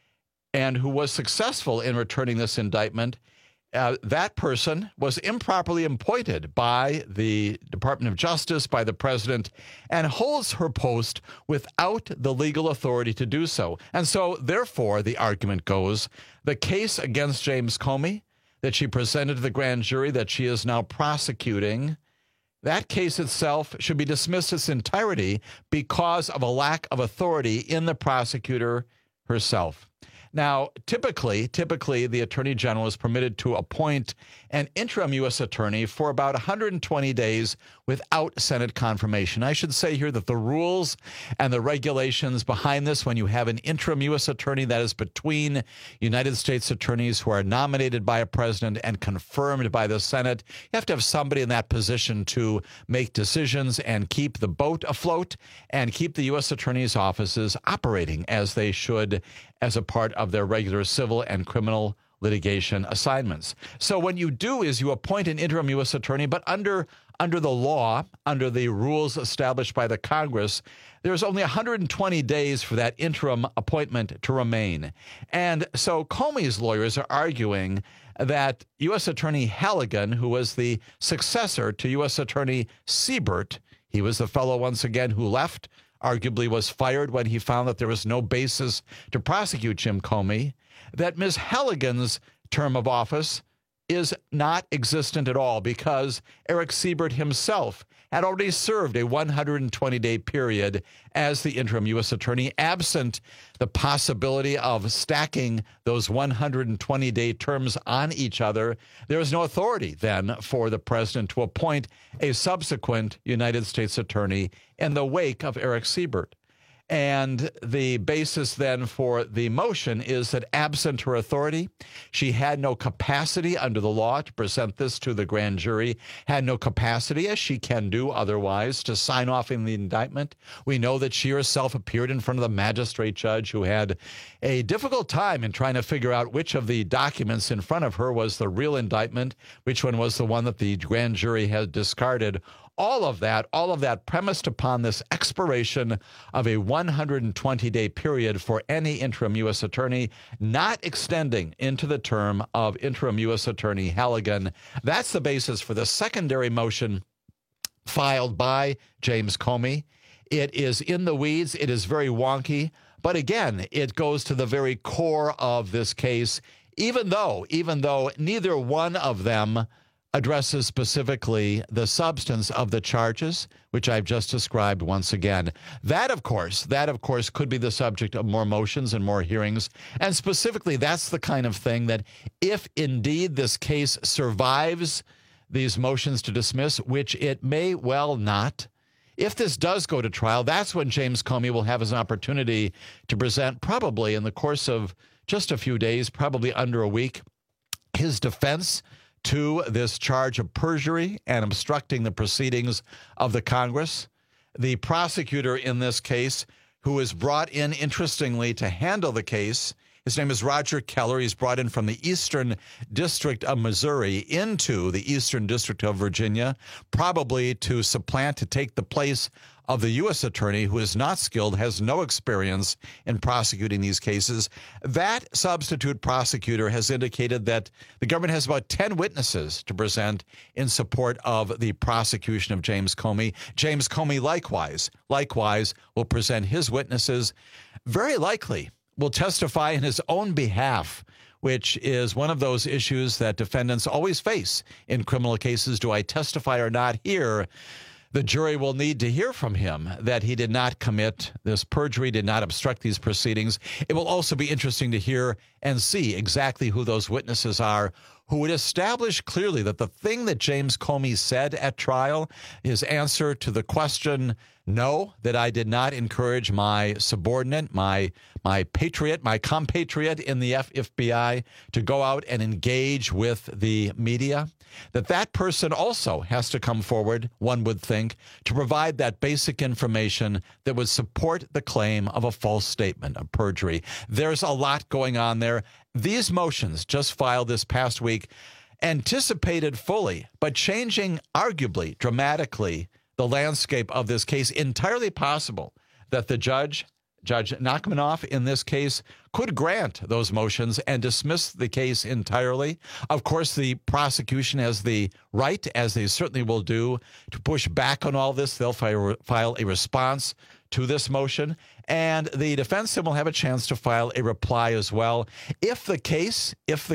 and who was successful in returning this indictment, that person was improperly appointed by the Department of Justice, by the president, and holds her post without the legal authority to do so. And so, therefore, the argument goes, the case against James Comey that she presented to the grand jury that she is now prosecuting, that case itself should be dismissed in its entirety because of a lack of authority in the prosecutor herself. Now, typically, the Attorney General is permitted to appoint an interim U.S. attorney for about 120 days without Senate confirmation. I should say here that the rules and the regulations behind this, when you have an interim U.S. attorney, that is between United States attorneys who are nominated by a president and confirmed by the Senate, you have to have somebody in that position to make decisions and keep the boat afloat and keep the U.S. attorneys' offices operating as they should as a part of their regular civil and criminal litigation assignments. So what you do is you appoint an interim U.S. attorney, but under the law, under the rules established by the Congress, there's only 120 days for that interim appointment to remain. And so Comey's lawyers are arguing that U.S. Attorney Halligan, who was the successor to U.S. Attorney Siebert, he was the fellow, once again, who left, arguably was fired when he found that there was no basis to prosecute Jim Comey, that Ms. Halligan's term of office is not existent at all because Eric Siebert himself had already served a 120-day period as the interim U.S. attorney, absent the possibility of stacking those 120-day terms on each other. There is no authority then for the president to appoint a subsequent United States attorney in the wake of Eric Siebert. And the basis then for the motion is that absent her authority, she had no capacity under the law to present this to the grand jury, had no capacity, as she can do otherwise, to sign off in the indictment. We know that she herself appeared in front of the magistrate judge who had a difficult time in trying to figure out which of the documents in front of her was the real indictment, which one was the one that the grand jury had discarded. All of that premised upon this expiration of a 120-day period for any interim U.S. attorney, not extending into the term of interim U.S. Attorney Halligan. That's the basis for the secondary motion filed by James Comey. It is in the weeds. It is very wonky. But again, it goes to the very core of this case, even though neither one of them addresses specifically the substance of the charges, which I've just described once again. That, of course, could be the subject of more motions and more hearings. And specifically, that's the kind of thing that if indeed this case survives these motions to dismiss, which it may well not, if this does go to trial, that's when James Comey will have his opportunity to present, probably in the course of just a few days, probably under a week, his defense to this charge of perjury and obstructing the proceedings of the Congress. The prosecutor in this case, who is brought in, interestingly, to handle the case, his name is Roger Keller. He's brought in from the Eastern District of Missouri into the Eastern District of Virginia, probably to supplant, to take the place of the U.S. attorney who is not skilled, has no experience in prosecuting these cases. That substitute prosecutor has indicated that the government has about 10 witnesses to present in support of the prosecution of James Comey. James Comey likewise will present his witnesses, very likely will testify in his own behalf, which is one of those issues that defendants always face in criminal cases. Do I testify or not? Here, the jury will need to hear from him that he did not commit this perjury, did not obstruct these proceedings. It will also be interesting to hear and see exactly who those witnesses are who would establish clearly that the thing that James Comey said at trial, his answer to the question, no, that I did not encourage my subordinate, my patriot, my compatriot in the FBI to go out and engage with the media, that person also has to come forward, one would think, to provide that basic information that would support the claim of a false statement, of perjury. There's a lot going on there. These motions just filed this past week anticipated fully, but changing arguably, dramatically, the landscape of this case. Entirely possible that the Judge Nachmanoff in this case could grant those motions and dismiss the case entirely. Of course, the prosecution has the right, as they certainly will do, to push back on all this. They'll file a response to this motion, and the defense will have a chance to file a reply as well. If the case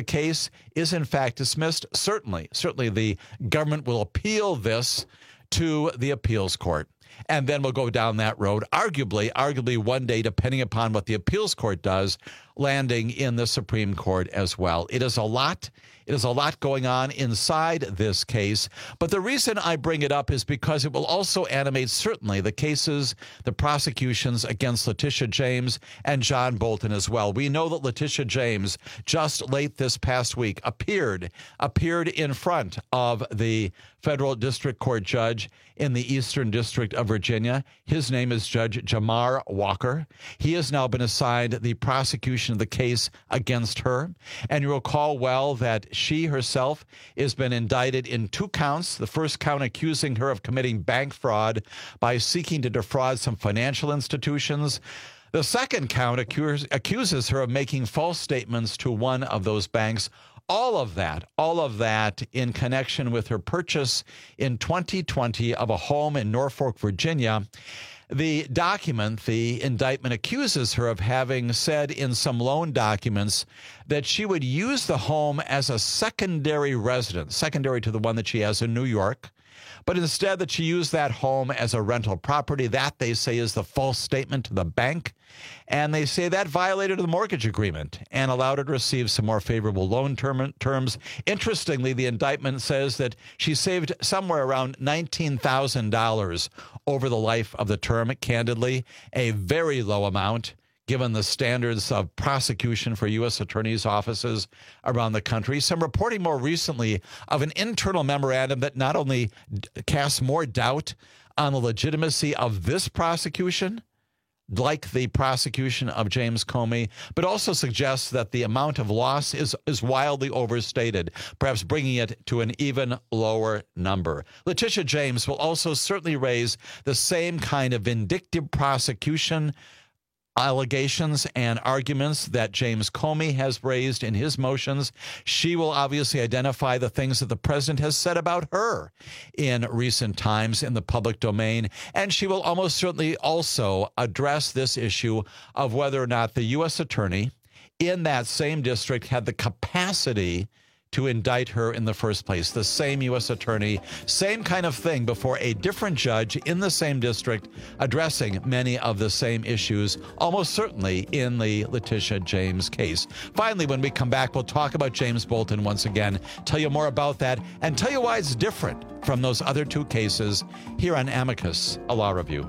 is in fact dismissed, certainly the government will appeal this to the appeals court. And then we'll go down that road, arguably one day, depending upon what the appeals court does, landing in the Supreme Court as well. It is a lot going on inside this case. But the reason I bring it up is because it will also animate, certainly, the cases, the prosecutions against Letitia James and John Bolton as well. We know that Letitia James, just late this past week, appeared in front of the federal district court judge in the Eastern District of Virginia. His name is Judge Jamar Walker. He has now been assigned the prosecution of the case against her. And you recall well that she herself has been indicted in 2 counts. The first count accusing her of committing bank fraud by seeking to defraud some financial institutions. The second count accuses her of making false statements to one of those banks. All of that in connection with her purchase in 2020 of a home in Norfolk, Virginia. The indictment accuses her of having said in some loan documents that she would use the home as a secondary residence, secondary to the one that she has in New York, but instead that she used that home as a rental property. That, they say, is the false statement to the bank. And they say that violated the mortgage agreement and allowed her to receive some more favorable loan terms. Interestingly, the indictment says that she saved somewhere around $19,000 over the life of the term. Candidly, a very low amount given the standards of prosecution for U.S. attorneys' offices around the country. Some reporting more recently of an internal memorandum that not only casts more doubt on the legitimacy of this prosecution, like the prosecution of James Comey, but also suggests that the amount of loss is wildly overstated, perhaps bringing it to an even lower number. Letitia James will also certainly raise the same kind of vindictive prosecution allegations and arguments that James Comey has raised in his motions. She will obviously identify the things that the president has said about her in recent times in the public domain. And she will almost certainly also address this issue of whether or not the U.S. attorney in that same district had the capacity to indict her in the first place. The same U.S. attorney, same kind of thing before a different judge in the same district, addressing many of the same issues, almost certainly in the Letitia James case. Finally, when we come back, we'll talk about James Bolton once again, tell you more about that, and tell you why it's different from those other two cases here on Amicus, a law review.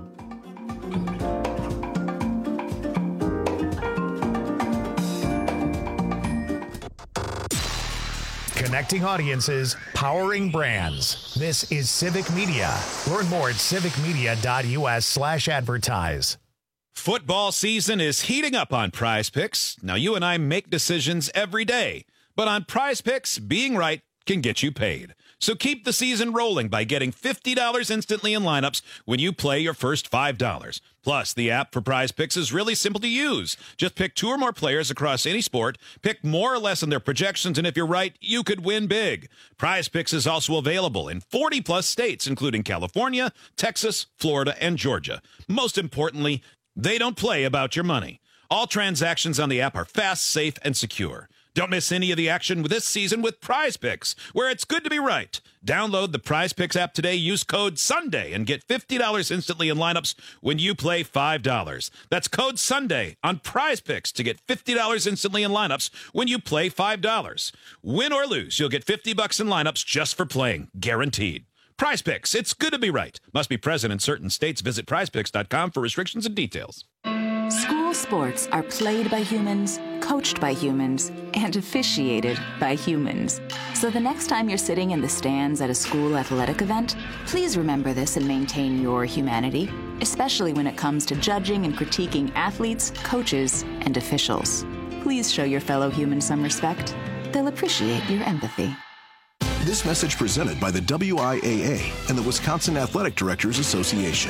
Connecting audiences, powering brands. This is Civic Media. Learn more at civicmedia.us/advertise. Football season is heating up on Prize Picks. Now, you and I make decisions every day, but on Prize Picks, being right can get you paid. So keep the season rolling by getting $50 instantly in lineups when you play your first $5. Plus, the app for Prize Picks is really simple to use. Just pick 2 or more players across any sport, pick more or less on their projections, and if you're right, you could win big. Prize Picks is also available in 40-plus states, including California, Texas, Florida, and Georgia. Most importantly, they don't play about your money. All transactions on the app are fast, safe, and secure. Don't miss any of the action this season with Prize Picks, where it's good to be right. Download the Prize Picks app today, use code SUNDAY, and get $50 instantly in lineups when you play $5. That's code SUNDAY on Prize Picks to get $50 instantly in lineups when you play $5. Win or lose, you'll get $50 in lineups just for playing, guaranteed. Prize Picks, it's good to be right. Must be present in certain states. Visit prizepicks.com for restrictions and details. School sports are played by humans, coached by humans, and officiated by humans. So the next time you're sitting in the stands at a school athletic event, please remember this and maintain your humanity, especially when it comes to judging and critiquing athletes, coaches, and officials. Please show your fellow humans some respect. They'll appreciate your empathy. This message presented by the WIAA and the Wisconsin Athletic Directors Association.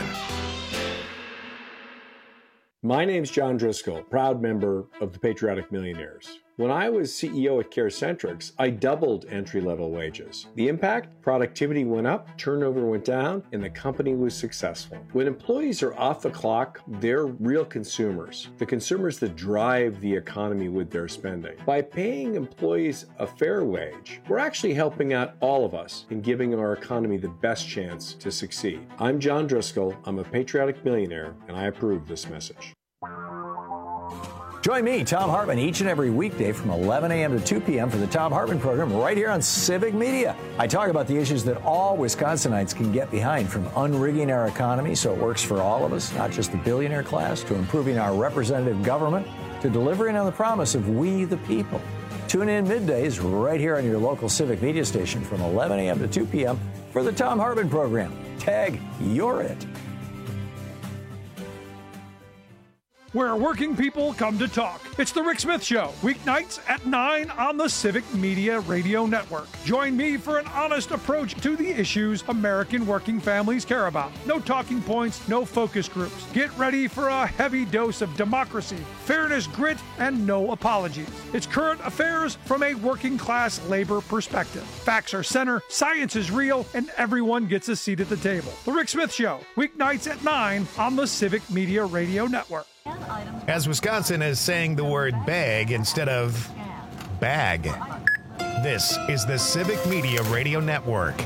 My name's John Driscoll, proud member of the Patriotic Millionaires. When I was CEO at CareCentrix, I doubled entry-level wages. The impact? Productivity went up, turnover went down, and the company was successful. When employees are off the clock, they're real consumers, the consumers that drive the economy with their spending. By paying employees a fair wage, we're actually helping out all of us in giving our economy the best chance to succeed. I'm John Driscoll, I'm a patriotic millionaire, and I approve this message. Join me, Thom Hartmann, each and every weekday from 11 a.m. to 2 p.m. for the Thom Hartmann program right here on Civic Media. I talk about the issues that all Wisconsinites can get behind, from unrigging our economy so it works for all of us, not just the billionaire class, to improving our representative government, to delivering on the promise of we the people. Tune in middays right here on your local Civic Media station from 11 a.m. to 2 p.m. for the Thom Hartmann program. Tag, you're it. Where working people come to talk. It's The Rick Smith Show, weeknights at 9 on the Civic Media Radio Network. Join me for an honest approach to the issues American working families care about. No talking points, no focus groups. Get ready for a heavy dose of democracy, fairness, grit, and no apologies. It's current affairs from a working class labor perspective. Facts are center, science is real, and everyone gets a seat at the table. The Rick Smith Show, weeknights at 9 on the Civic Media Radio Network. As Wisconsin is saying the word bag instead of bag. This is the Civic Media Radio Network.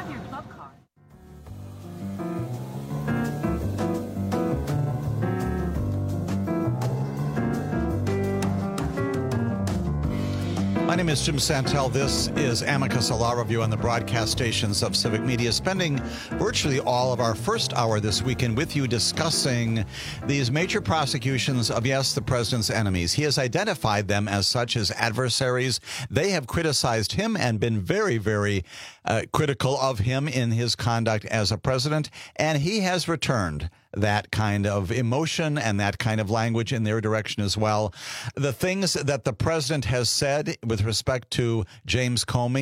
My name is Jim Santel. This is Amicus, a law review on the broadcast stations of Civic Media, spending virtually all of our first hour this weekend with you discussing these major prosecutions of, yes, the president's enemies. He has identified them as such, as adversaries. They have criticized him and been very, very critical of him in his conduct as a president, and he has returned that kind of emotion and that kind of language in their direction as well. The things that the president has said with respect to James Comey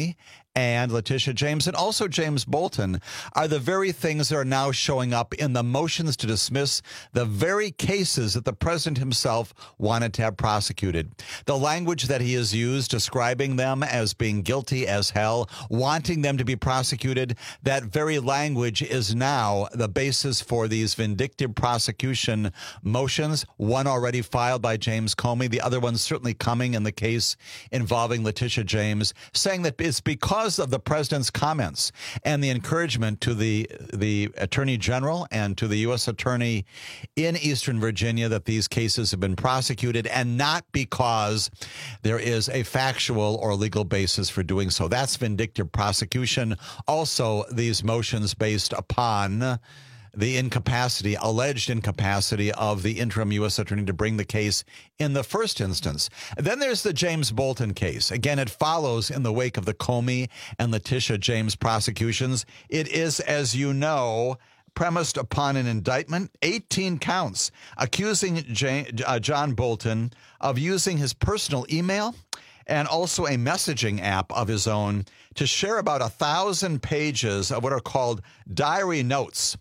and Letitia James and also James Bolton are the very things that are now showing up in the motions to dismiss the very cases that the president himself wanted to have prosecuted. The language that he has used describing them as being guilty as hell, wanting them to be prosecuted, that very language is now the basis for these vindictive prosecution motions, one already filed by James Comey, the other one certainly coming in the case involving Letitia James, saying that it's because of the president's comments and the encouragement to the Attorney General and to the U.S. Attorney in Eastern Virginia that these cases have been prosecuted, and not because there is a factual or legal basis for doing so. That's vindictive prosecution. Also, these motions based upon the incapacity, alleged incapacity of the interim U.S. attorney to bring the case in the first instance. Then there's the James Bolton case. Again, it follows in the wake of the Comey and Letitia James prosecutions. It is, as you know, premised upon an indictment, 18 counts, accusing John Bolton of using his personal email and also a messaging app of his own to share about 1,000 pages of what are called diary notes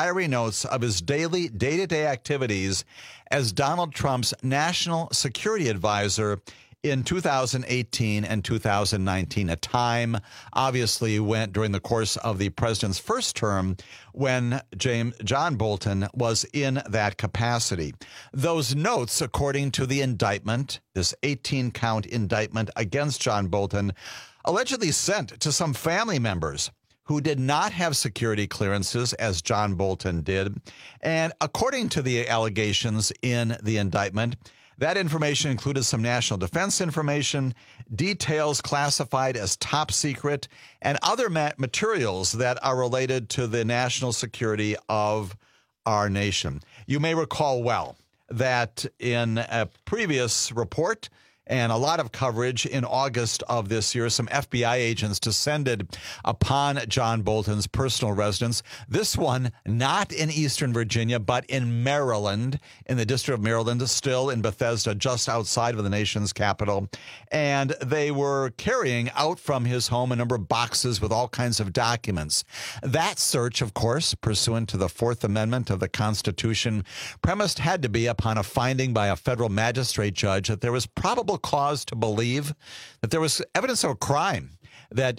of his daily day-to-day activities as Donald Trump's national security advisor in 2018 and 2019, a time obviously went during the course of the president's first term when John Bolton was in that capacity. Those notes, according to the indictment, this 18-count indictment against John Bolton, allegedly sent to some family members who did not have security clearances, as John Bolton did. And according to the allegations in the indictment, that information included some national defense information, details classified as top secret, and other materials that are related to the national security of our nation. You may recall well that in a previous report and a lot of coverage in August of this year, some FBI agents descended upon John Bolton's personal residence. This one not in Eastern Virginia, but in Maryland, in the District of Maryland, still in Bethesda, just outside of the nation's capital. And they were carrying out from his home a number of boxes with all kinds of documents. That search, of course, pursuant to the Fourth Amendment of the Constitution, premised had to be upon a finding by a federal magistrate judge that there was probable cause to believe that there was evidence of a crime, that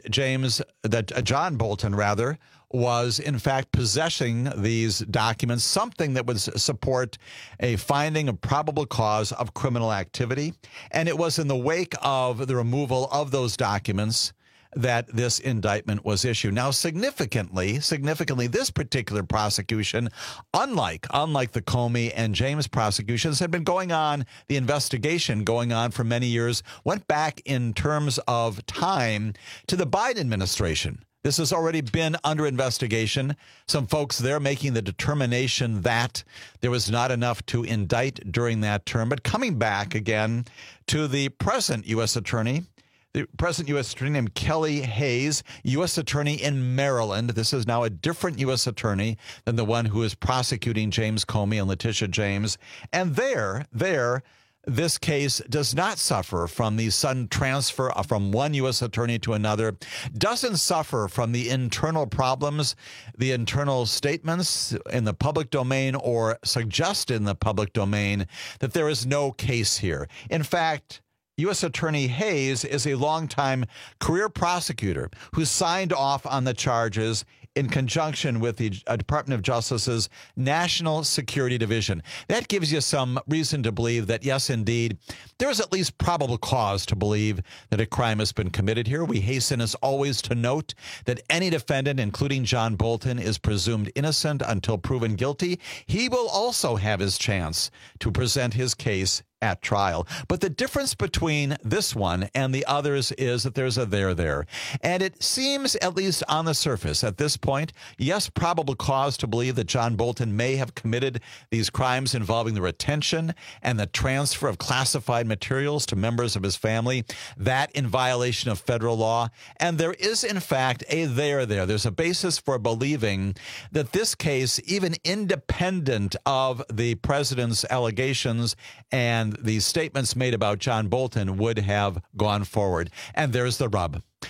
John Bolton was in fact possessing these documents, something that would support a finding of probable cause of criminal activity. And it was in the wake of the removal of those documents that this indictment was issued. Now, significantly, this particular prosecution, unlike the Comey and James prosecutions, had been going on, the investigation going on for many years, went back in terms of time to the Biden administration. This has already been under investigation. Some folks there making the determination that there was not enough to indict during that term. But coming back again to the present U.S. attorney, the present U.S. attorney named Kelly Hayes, U.S. attorney in Maryland. This is now a different U.S. attorney than the one who is prosecuting James Comey and Letitia James. And this case does not suffer from the sudden transfer from one U.S. attorney to another, doesn't suffer from the internal problems, the internal statements in the public domain or suggested in the public domain that there is no case here. In fact, U.S. Attorney Hayes is a longtime career prosecutor who signed off on the charges in conjunction with the Department of Justice's National Security Division. That gives you some reason to believe that, yes, indeed, there is at least probable cause to believe that a crime has been committed here. We hasten, as always, to note that any defendant, including John Bolton, is presumed innocent until proven guilty. He will also have his chance to present his case at trial. But the difference between this one and the others is that there's a there. And it seems, at least on the surface at this point, yes, probable cause to believe that John Bolton may have committed these crimes involving the retention and the transfer of classified materials to members of his family, that in violation of federal law. And there is, in fact, a there. There's a basis for believing that this case, even independent of the president's allegations and the statements made about John Bolton, would have gone forward. And there's the rub.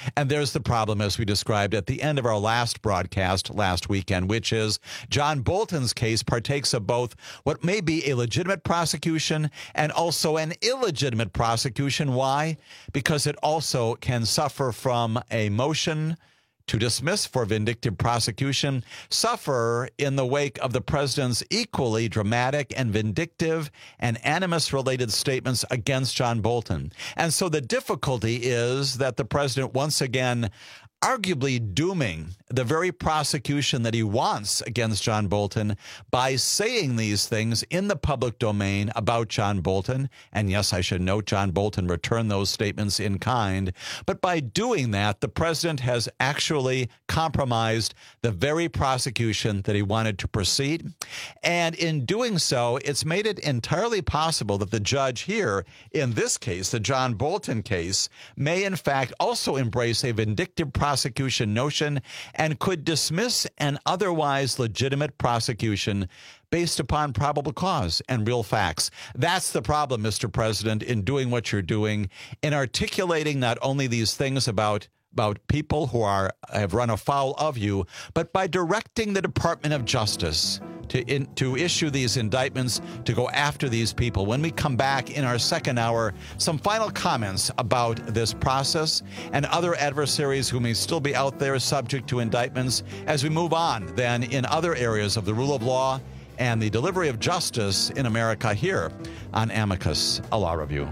And there's the problem, as we described at the end of our last broadcast last weekend, which is John Bolton's case partakes of both what may be a legitimate prosecution and also an illegitimate prosecution. Why? Because it also can suffer from a motion to dismiss for vindictive prosecution, suffer in the wake of the president's equally dramatic and vindictive and animus-related statements against John Bolton. And so the difficulty is that the president once again arguably dooming the very prosecution that he wants against John Bolton by saying these things in the public domain about John Bolton. And yes, I should note, John Bolton returned those statements in kind. But by doing that, the president has actually compromised the very prosecution that he wanted to proceed. And in doing so, it's made it entirely possible that the judge here, in this case, the John Bolton case, may in fact also embrace a vindictive prosecution notion and could dismiss an otherwise legitimate prosecution based upon probable cause and real facts. That's the problem, Mr. President, in doing what you're doing, in articulating not only these things about people who have run afoul of you, but by directing the Department of Justice to issue these indictments, to go after these people. When we come back in our second hour, some final comments about this process and other adversaries who may still be out there subject to indictments as we move on then in other areas of the rule of law and the delivery of justice in America here on Amicus, a law review.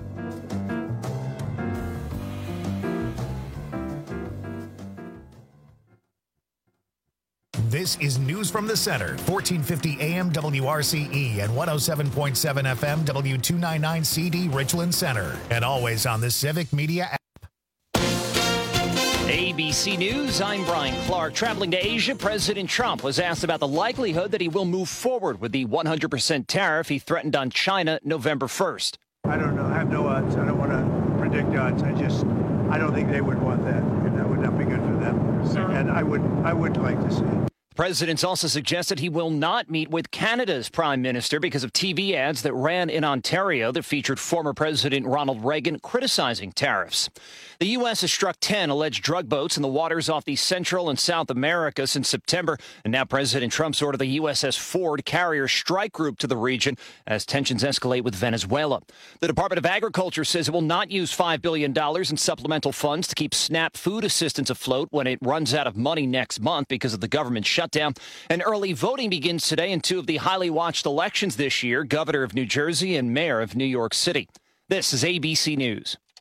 This is News from the Center, 1450 AM WRCE and 107.7 FM W299CD Richland Center, and always on the Civic Media app. ABC News, I'm Brian Clark. Traveling to Asia, President Trump was asked about the likelihood that he will move forward with the 100% tariff he threatened on China November 1st. I don't know. I have no odds. I don't want to predict odds. I don't think they would want that, and that would not be good for them. And I would like to see it. The president's also suggested he will not meet with Canada's prime minister because of TV ads that ran in Ontario that featured former President Ronald Reagan criticizing tariffs. The U.S. has struck 10 alleged drug boats in the waters off the Central and South America since September, and now President Trump's ordered the USS Ford carrier strike group to the region as tensions escalate with Venezuela. The Department of Agriculture says it will not use $5 billion in supplemental funds to keep SNAP food assistance afloat when it runs out of money next month because of the government shutdown. And early voting begins today in two of the highly watched elections this year, governor of New Jersey and mayor of New York City. This is ABC News.